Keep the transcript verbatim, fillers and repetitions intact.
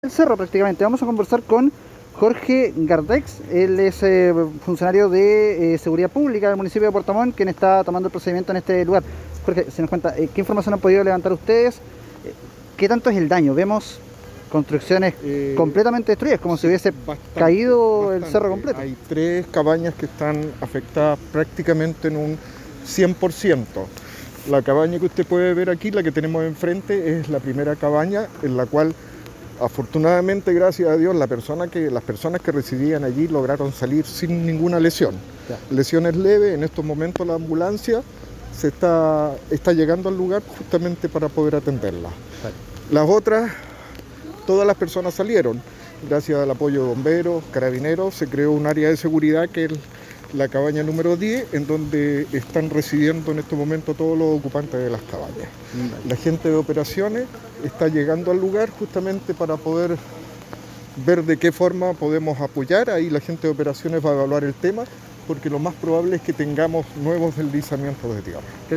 El cerro prácticamente. Vamos a conversar con Jorge Gardex. Él es eh, funcionario de eh, seguridad pública del municipio de Puerto Montt, quien está tomando el procedimiento en este lugar. Jorge, se nos cuenta, eh, ¿qué información han podido levantar ustedes? Eh, ¿Qué tanto es el daño? Vemos construcciones Eh, completamente destruidas, como sí, si hubiese bastante, caído bastante. el cerro completo. Hay tres cabañas que están afectadas prácticamente en un cien por ciento. La cabaña que usted puede ver aquí, la que tenemos enfrente, es la primera cabaña en la cual afortunadamente, gracias a Dios, la persona que, las personas que residían allí lograron salir sin ninguna lesión. Ya. Lesiones leves. En estos momentos la ambulancia se está, está llegando al lugar justamente para poder atenderla. Vale. Las otras, todas las personas salieron. Gracias al apoyo de bomberos, carabineros, se creó un área de seguridad que es la cabaña número diez, en donde están residiendo en este momento todos los ocupantes de las cabañas. Vale. La gente de operaciones está llegando al lugar justamente para poder ver de qué forma podemos apoyar. Ahí la gente de operaciones va a evaluar el tema, porque lo más probable es que tengamos nuevos deslizamientos de tierra.